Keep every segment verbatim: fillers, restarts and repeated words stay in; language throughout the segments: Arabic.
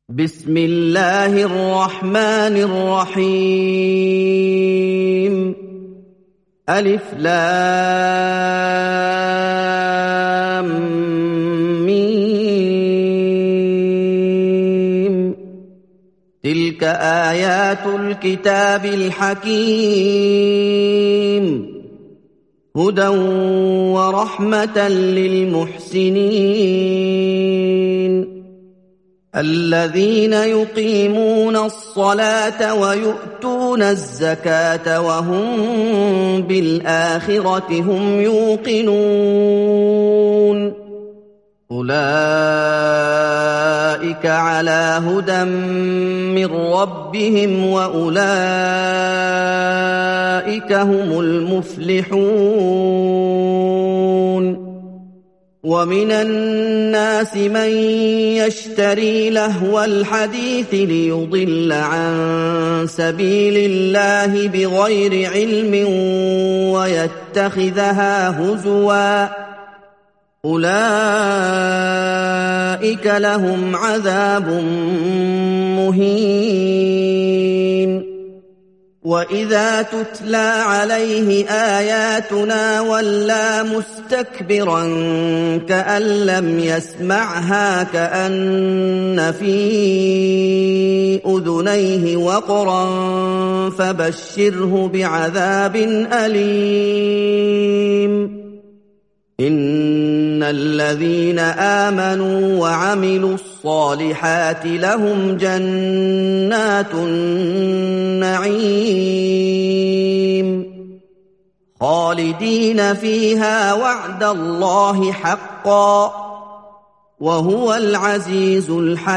بسم الله الرحمن الرحيم ألف لام ميم تلك آيات الكتاب الحكيم هدى ورحمة للمحسنين الذين يقيمون الصلاة ويؤتون الزكاة وهم بالآخرة هم يوقنون أولئك على هدى من ربهم وأولئك هم المفلحون ومن الناس من يشتري لهو الحديث ليضل عن سبيل الله بغير علم ويتخذها هزوا أولئك لهم عذاب مهين وإذا تتلى عليه آياتنا ولى مستكبرا كأن لم يسمعها كأن في أذنيه وقرا فبشره بعذاب أليم إن الذين آمنوا وعملوا الصالحات لهم جنات النعيم خالدين فيها وعد الله حقا وهو العزيز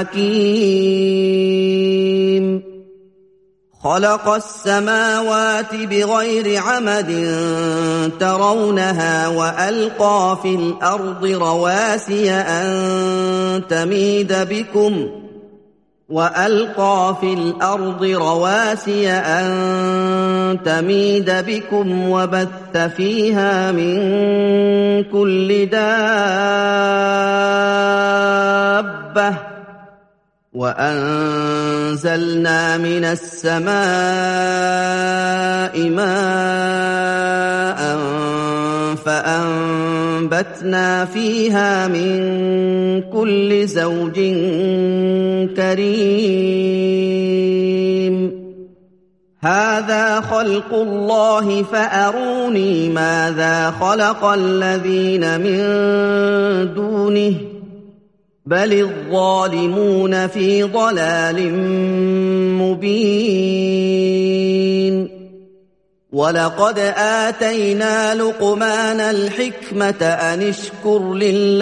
الحكيم خلق السماوات بغير عمد ترونها وألقى في الأرض رواسي أن تميد بكم وألقى في الأرض رواسي أن تميد بكم وبث فيها من كل دابة وأنزلنا من السماء ماء فأنبتنا فيها من كل زوج كريم هذا خلق الله فأروني ماذا خلق الذين من دونه بل الظالمون في ضلال مبين ولقد آتينا لقمان الحكمة أن اشكر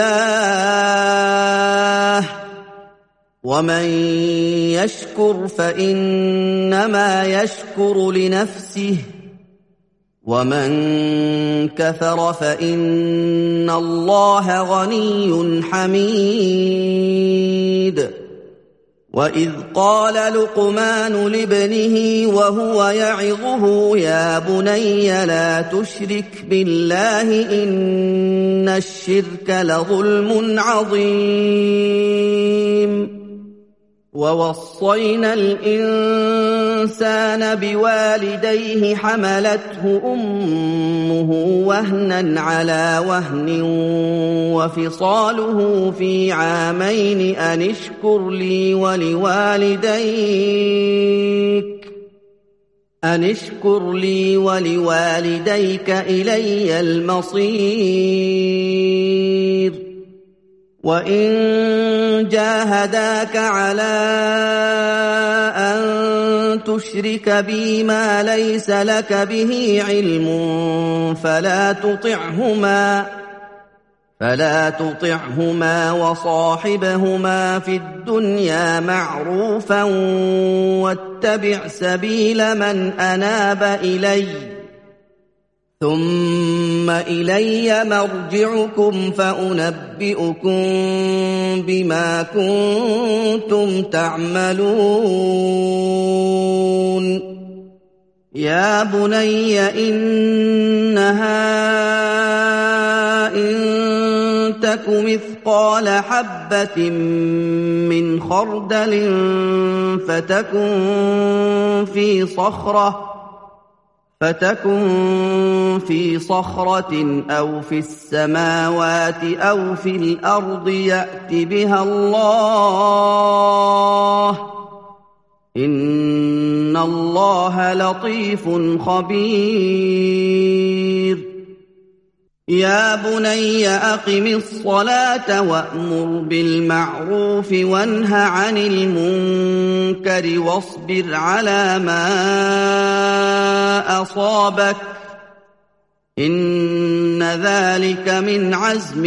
لله ومن يشكر فإنما يشكر لنفسه ومن كفر فإن الله غني حميد وإذ قال لقمان لابنه وهو يعظه يا بني لا تشرك بالله إن الشرك لظلم عظيم ووصينا الإنسان بوالديه حملته أمه وهنا على وهن وفصاله في عامين أن اشكر لي ولوالديك أن اشكر لي ولوالديك إلي المصير وإن جاهداك على أن تشرك بي ما ليس لك به علم فلا تطعهما فلا تطعهما وصاحبهما في الدنيا معروفا واتبع سبيل من أناب إليّ ثم إلي مرجعكم فأنبئكم بما كنتم تعملون يا بني إنها إن تك مثقال مثقال حبة من خردل فتكن في صخرة فتكن في صخرة أو في السماوات أو في الأرض يأت بها الله إن الله لطيف خبير يا بني أقم الصلاة وأمر بالمعروف وانه عن المنكر واصبر على ما أصابك إن ذلك من عزم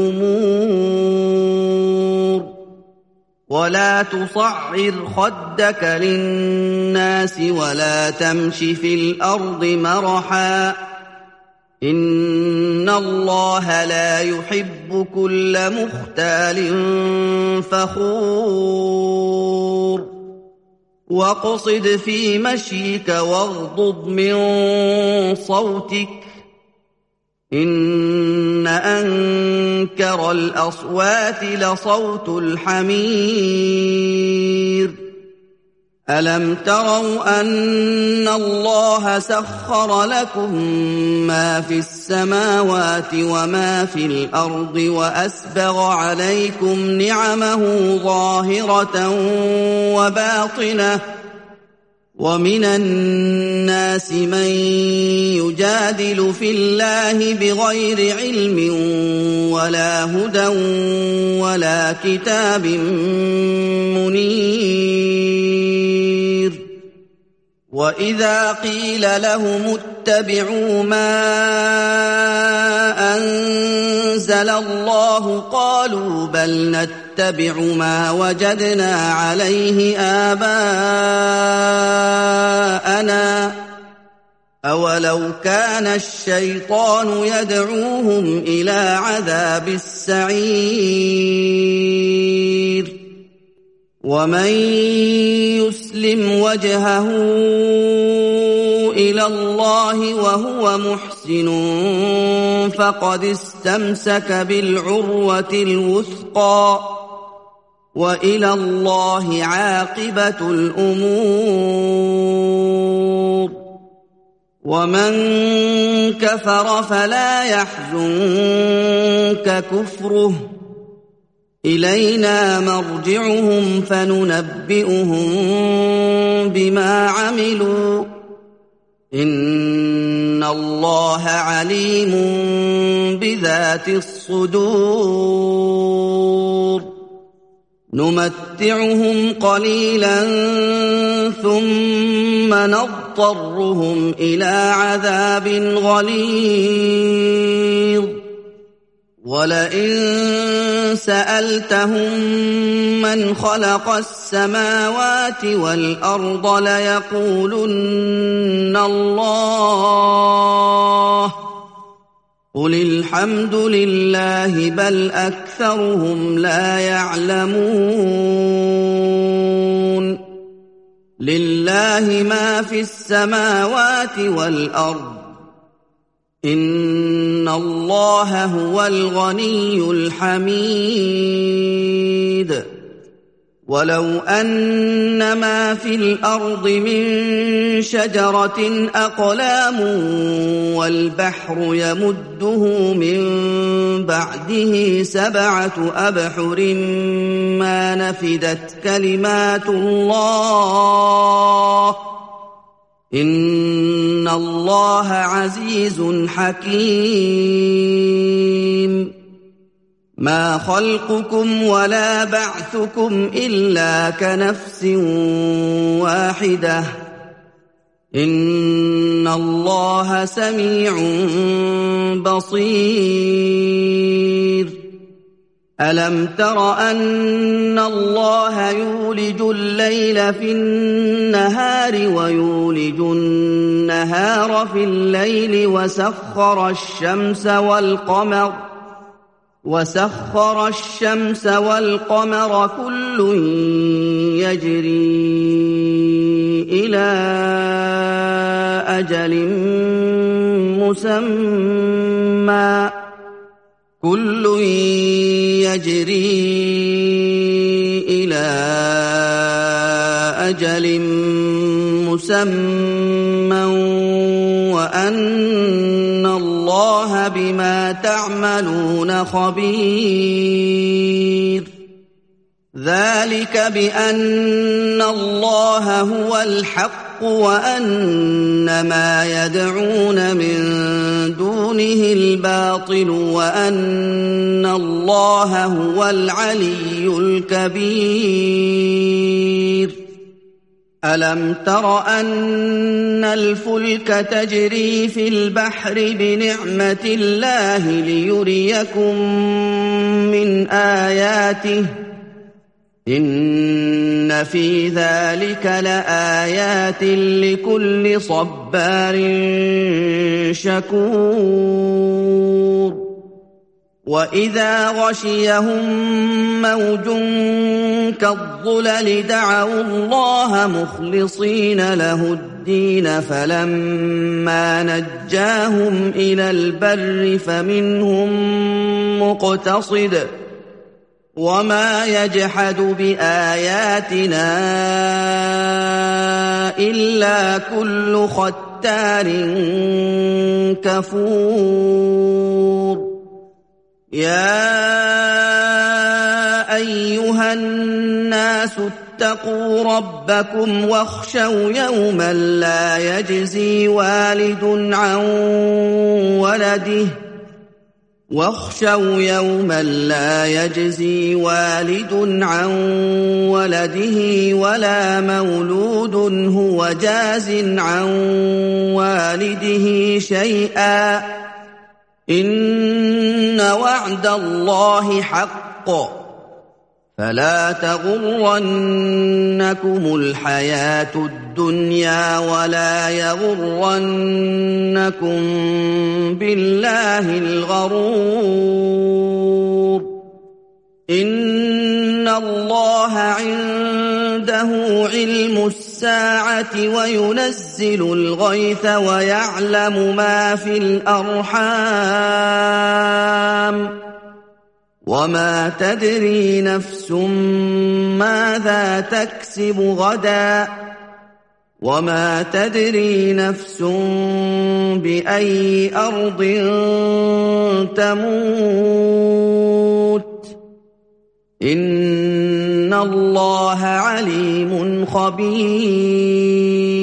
الأمور ولا تصعر خدك للناس ولا تمش في الأرض مرحا إن الله لا يحب كل مختال فخور واقصد في مشيك واغضض من صوتك إن أنكر الأصوات لصوت الحمير ألم تروا أن الله سخر لكم ما في السماوات وما في الأرض وأسبغ عليكم نعمه ظاهرة وباطنة ومن الناس من يجادل في الله بغير علم ولا هدى ولا كتاب منير وإذا قيل لهم اتبعوا ما أنزل الله قالوا بل نتبع ما وجدنا عليه آباءنا أولو كان الشيطان يدعوهم إلى عذاب السعير ومن يسلم وجهه إلى الله وهو محسن فقد استمسك بالعروة الوثقى وإلى الله عاقبة الأمور ومن كفر فلا يحزنك كفره إلينا مرجعهم فننبئهم بما عملوا إن الله عليم بذات الصدور نمتعهم قليلا ثم نضطرهم إلى عذاب غليظ ولئن سألتهم من خلق السماوات والأرض ليقولن الله قل الحمد لله بل أكثرهم لا يعلمون لله ما في السماوات والأرض إن الله هو الغني الحميد ولو أن ما في الأرض من شجرة أقلام والبحر يمده من بعده سبعة أبحر ما نفدت كلمات الله إن الله عزيز حكيم ما خلقكم ولا بعثكم إلا كنفس واحدة إن الله سميع بصير ألم تر أن الله يولج الليل في النهار ويولج النهار في الليل وسخر الشمس والقمر وسخر الشمس والقمر كل يجري إلى أجل مسمى كل يجري إلى أجل مسمى وأن الله بما تعملون خبير ذلك بأن الله هو الحق وأن ما يدعون من دونه الباطل وأن الله هو العلي الكبير ألم تر أن الفلك تجري في البحر بنعمة الله ليريكم من آياته إن في ذلك لآيات لكل صبار شكور وإذا غشيهم موج كالظلل دعوا الله مخلصين له الدين فلما نجاهم إلى البر فمنهم مقتصد وما يجحد بآياتنا إلا كل ختار كفور يا أيها الناس اتقوا ربكم واخشوا يوما لا يجزي والد عن ولده واخشوا يوما لا يجزي والد عن ولده ولا مولود هو جاز عن والده شيئا إن وعد الله حق فلا تغرنكم الحياة الدنيا ولا يغرنكم بالله الغرور إن الله عنده علم الساعة وينزل الغيث ويعلم ما في الأرحام وما تدري نفس ماذا تكسب غدا وما تدري نفس بأي أرض تموت إن الله عليم خبير